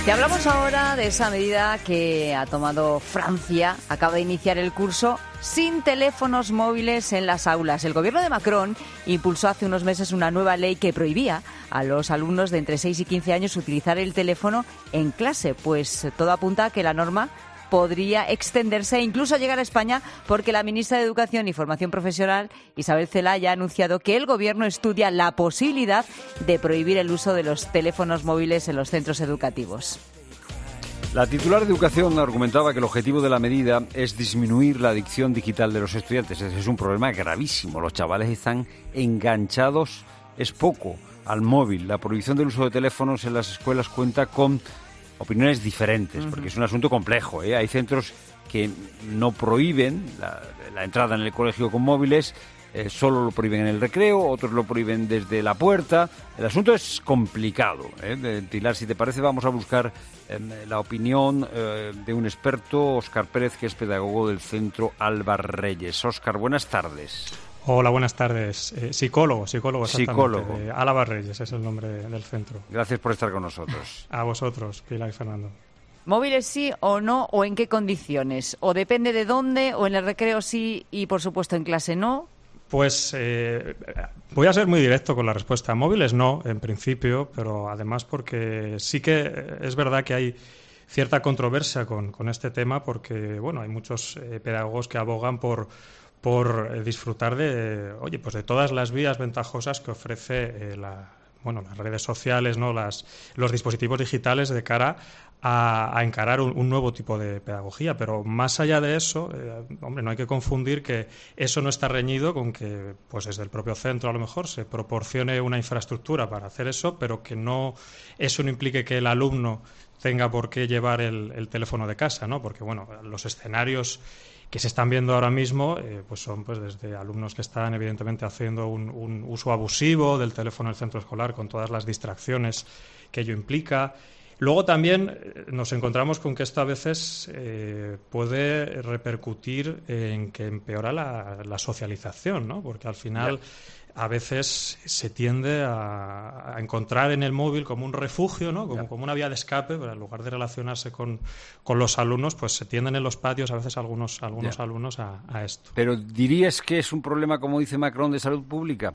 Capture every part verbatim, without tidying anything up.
Te hablamos ahora de esa medida que ha tomado Francia. Acaba de iniciar el curso sin teléfonos móviles en las aulas. El gobierno de Macron impulsó hace unos meses una nueva ley que prohibía a los alumnos de entre seis y quince años utilizar el teléfono en clase. Pues todo apunta a que la norma podría extenderse e incluso llegar a España, porque la ministra de Educación y Formación Profesional, Isabel Celaá, ya ha anunciado que el Gobierno estudia la posibilidad de prohibir el uso de los teléfonos móviles en los centros educativos. La titular de Educación argumentaba que el objetivo de la medida es disminuir la adicción digital de los estudiantes. Ese es un problema gravísimo. Los chavales están enganchados, es poco, al móvil. La prohibición del uso de teléfonos en las escuelas cuenta con opiniones diferentes, porque es un asunto complejo, ¿eh? Hay centros que no prohíben la, la entrada en el colegio con móviles, eh, solo lo prohíben en el recreo, otros lo prohíben desde la puerta. El asunto es complicado, ¿eh? Pilar, si te parece, vamos a buscar eh, la opinión eh, de un experto, Óscar Pérez, que es pedagogo del Centro Alba Reyes. Óscar, buenas tardes. Hola, buenas tardes. Eh, psicólogo, psicólogo exactamente. Psicólogo. Eh, Álava Reyes es el nombre del centro. Gracias por estar con nosotros. A vosotros, Pilar y Fernando. ¿Móviles sí o no, o en qué condiciones? ¿O depende de dónde, o en el recreo sí y, por supuesto, en clase no? Pues eh, voy a ser muy directo con la respuesta. Móviles no, en principio, pero además porque sí que es verdad que hay cierta controversia con, con este tema, porque bueno, hay muchos eh, pedagogos que abogan por por eh, disfrutar de, oye, pues de todas las vías ventajosas que ofrece eh, la, bueno, las redes sociales, ¿no? Las, los dispositivos digitales de cara a, a encarar un, un nuevo tipo de pedagogía. Pero más allá de eso, eh, hombre, no hay que confundir que eso no está reñido con que, pues desde el propio centro a lo mejor se proporcione una infraestructura para hacer eso, pero que no, eso no implique que el alumno tenga por qué llevar el, el teléfono de casa, ¿no? Porque, bueno, los escenarios que se están viendo ahora mismo, eh, pues son pues desde alumnos que están evidentemente haciendo un, un uso abusivo del teléfono en el centro escolar, con todas las distracciones que ello implica. Luego también eh, nos encontramos con que esto a veces eh, puede repercutir en que empeora la, la socialización, ¿no? Porque al final a veces se tiende a, a encontrar en el móvil como un refugio, ¿no? Como, como una vía de escape, pero en lugar de relacionarse con, con los alumnos, pues se tienden en los patios a veces algunos, algunos alumnos a, a esto. Pero ¿dirías que es un problema, como dice Macron, de salud pública?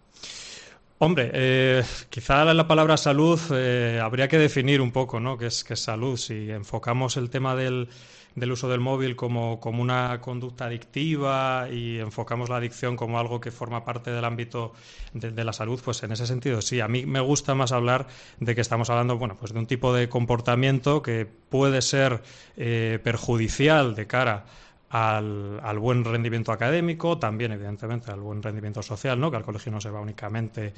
Hombre, eh, quizá la palabra salud eh, habría que definir un poco, ¿no? ¿Qué es, qué es salud? Si enfocamos el tema del, del uso del móvil como, como una conducta adictiva y enfocamos la adicción como algo que forma parte del ámbito de, de la salud, pues en ese sentido sí. A mí me gusta más hablar de que estamos hablando, bueno, pues de un tipo de comportamiento que puede ser eh, perjudicial de cara Al, al buen rendimiento académico, también evidentemente al buen rendimiento social, ¿no? Que al colegio no se va únicamente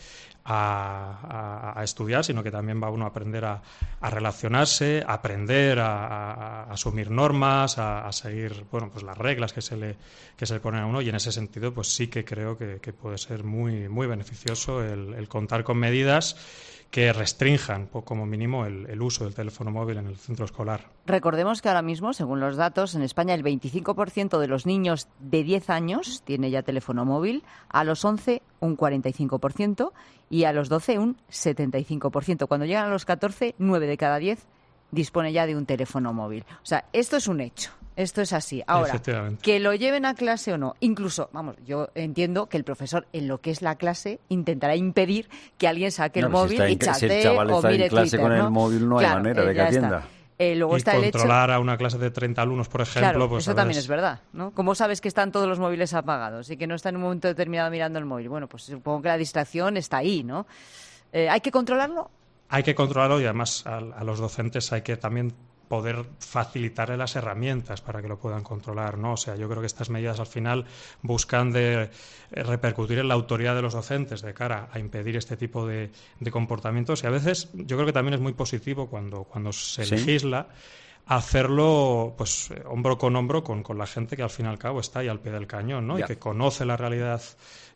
a, a, a estudiar, sino que también va uno a aprender a, a relacionarse, a aprender a, a, a asumir normas, a, a seguir, bueno, pues las reglas que se le que se le ponen a uno, y en ese sentido pues sí que creo que, que puede ser muy muy beneficioso el, el contar con medidas que restrinjan, como mínimo, el, el uso del teléfono móvil en el centro escolar. Recordemos que ahora mismo, según los datos, en España el veinticinco por ciento de los niños de diez años tiene ya teléfono móvil, a los once un cuarenta y cinco por ciento y a los doce un setenta y cinco por ciento. Cuando llegan a los catorce, nueve de cada diez dispone ya de un teléfono móvil. O sea, esto es un hecho. Esto es así. Ahora, que lo lleven a clase o no, incluso, vamos, yo entiendo que el profesor en lo que es la clase intentará impedir que alguien saque no, el móvil si y chatee si el chaval o está mire en clase Twitter, con ¿no? el móvil no claro, hay manera de que atienda. Eh, luego y está el hecho... controlar a una clase de treinta alumnos, por ejemplo... Claro, pues eso a también veces... es verdad, ¿no? ¿Cómo sabes que están todos los móviles apagados y que no está en un momento determinado mirando el móvil? Bueno, pues supongo que la distracción está ahí, ¿no? Eh, ¿Hay que controlarlo? Hay que controlarlo y además a, a los docentes hay que también poder facilitarle las herramientas para que lo puedan controlar, ¿no? O sea, yo creo que estas medidas al final buscan de repercutir en la autoridad de los docentes de cara a impedir este tipo de, de comportamientos, y a veces yo creo que también es muy positivo cuando, cuando se ¿Sí? legisla hacerlo pues hombro con hombro con, con la gente que al fin y al cabo está ahí al pie del cañón, ¿no? Y que conoce la realidad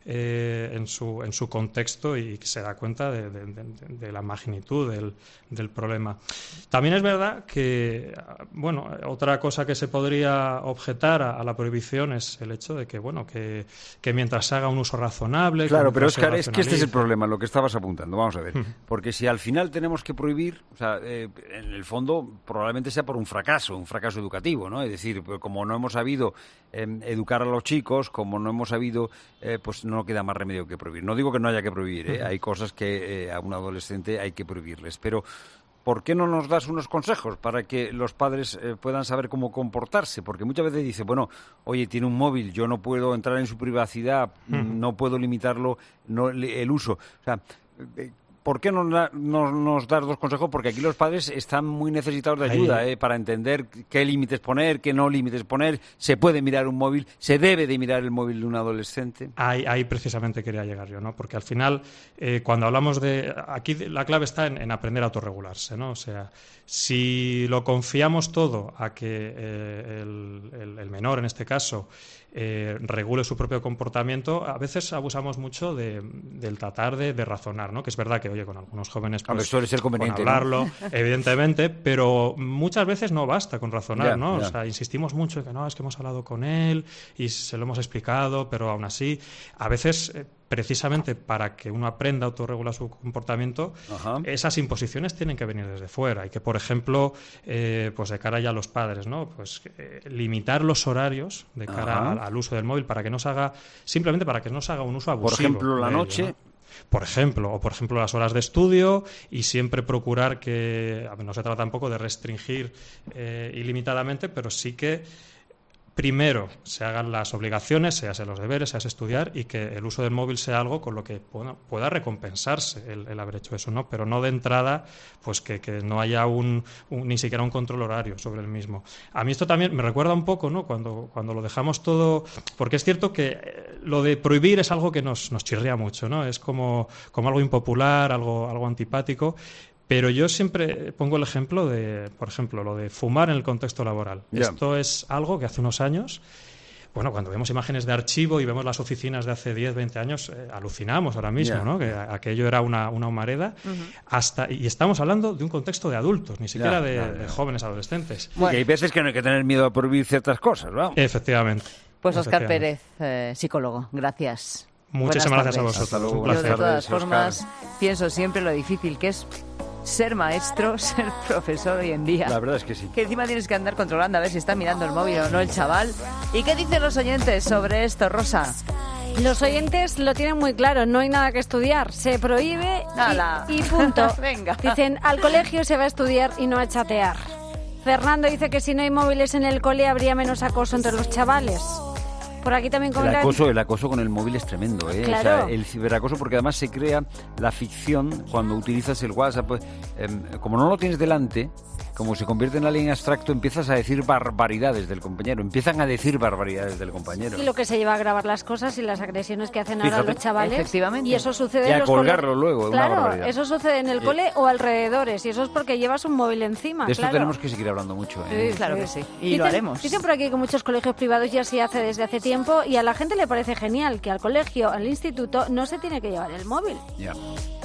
eh, en, su, en su contexto y se da cuenta de, de, de, de la magnitud del, del problema. También es verdad que, bueno, otra cosa que se podría objetar a, a la prohibición es el hecho de que, bueno, que, que mientras se haga un uso razonable... Claro, pero Óscar, es que este es el problema, lo que estabas apuntando. Vamos a ver. Porque si al final tenemos que prohibir, o sea, eh, en el fondo probablemente sea por un fracaso, un fracaso educativo, ¿no? Es decir, como no hemos sabido eh, educar a los chicos, como no hemos sabido, eh, pues no queda más remedio que prohibir. No digo que no haya que prohibir, ¿eh? Hay cosas que eh, a un adolescente hay que prohibirles, pero ¿por qué no nos das unos consejos para que los padres eh, puedan saber cómo comportarse? Porque muchas veces dice, bueno, oye, tiene un móvil, yo no puedo entrar en su privacidad, uh-huh. no puedo limitarlo, no, el uso. O sea, eh, ¿por qué no nos, nos das dos consejos? Porque aquí los padres están muy necesitados de ayuda eh, para entender qué límites poner, qué no límites poner. Se puede mirar un móvil, se debe de mirar el móvil de un adolescente. Ahí, ahí precisamente quería llegar yo, ¿no? Porque al final, eh, cuando hablamos de... Aquí la clave está en, en aprender a autorregularse, ¿no? O sea, si lo confiamos todo a que eh, el, el, el menor, en este caso, eh, regule su propio comportamiento, a veces abusamos mucho de, del tratar de, de razonar, ¿no? Que es verdad que, oye, con algunos jóvenes pues, ver, suele ser conveniente, con hablarlo, ¿no? Evidentemente, pero muchas veces no basta con razonar, ya, ¿no? Ya. O sea, insistimos mucho en que no, es que hemos hablado con él y se lo hemos explicado, pero aún así, a veces... Eh, precisamente para que uno aprenda a autorregular su comportamiento, Ajá. esas imposiciones tienen que venir desde fuera y que, por ejemplo, eh, pues de cara ya a los padres, ¿no? Pues eh, limitar los horarios de cara al, al uso del móvil para que no se haga, simplemente para que no se haga un uso abusivo. Por ejemplo, la noche... Ello, ¿no? Por ejemplo, o por ejemplo las horas de estudio y siempre procurar que, a ver, no se trata tampoco de restringir eh, ilimitadamente, pero sí que primero se hagan las obligaciones, se hacen los deberes, se hace estudiar y que el uso del móvil sea algo con lo que bueno, pueda recompensarse el, el haber hecho eso, ¿no? Pero no de entrada, pues que, que no haya un, un ni siquiera un control horario sobre el mismo. A mí esto también me recuerda un poco, ¿no? Cuando, cuando lo dejamos todo, porque es cierto que lo de prohibir es algo que nos, nos chirría mucho, ¿no? Es como, como algo impopular, algo, algo antipático. Pero yo siempre pongo el ejemplo de, por ejemplo, lo de fumar en el contexto laboral. Yeah. Esto es algo que hace unos años, bueno, cuando vemos imágenes de archivo y vemos las oficinas de hace diez, veinte años, eh, alucinamos ahora mismo, yeah. ¿no? Que aquello era una, una humareda. Uh-huh. hasta Y estamos hablando de un contexto de adultos, ni siquiera yeah, de, yeah, yeah. de jóvenes adolescentes. Bueno. Y hay veces que no hay que tener miedo a prohibir ciertas cosas, ¿no? Efectivamente. Pues Óscar Pérez, eh, psicólogo, gracias. Muchísimas gracias a vosotros. Hasta luego. Un placer. Yo de todas formas pienso siempre lo difícil que es ser maestro, ser profesor hoy en día. La verdad es que sí. Que encima tienes que andar controlando a ver si está mirando el móvil o no el chaval. ¿Y qué dicen los oyentes sobre esto, Rosa? Los oyentes lo tienen muy claro, no hay nada que estudiar, se prohíbe y, y punto. Venga. Dicen, al colegio se va a estudiar y no a chatear. Fernando dice que si no hay móviles en el cole habría menos acoso entre los chavales. Por aquí también comentan... El acoso, el acoso con el móvil es tremendo, ¿eh? Claro. O sea, el ciberacoso, porque además se crea la ficción cuando utilizas el WhatsApp. Pues, eh, como no lo tienes delante, como se convierte en alguien abstracto, empiezas a decir barbaridades del compañero. Empiezan a decir barbaridades del compañero. Y lo que se lleva a grabar las cosas y las agresiones que hacen ahora Fíjate, los chavales. Efectivamente. Y eso sucede y en a los colgarlo cole... luego, claro, una barbaridad. Eso sucede en el Sí. cole o alrededores. Y eso es porque llevas un móvil encima. De esto claro. tenemos que seguir hablando mucho, ¿eh? Sí, claro que sí. Y dicen, lo haremos. Dicen por aquí que muchos colegios privados ya se hace desde hace tiempo y a la gente le parece genial que al colegio, al instituto, no se tiene que llevar el móvil. Ya.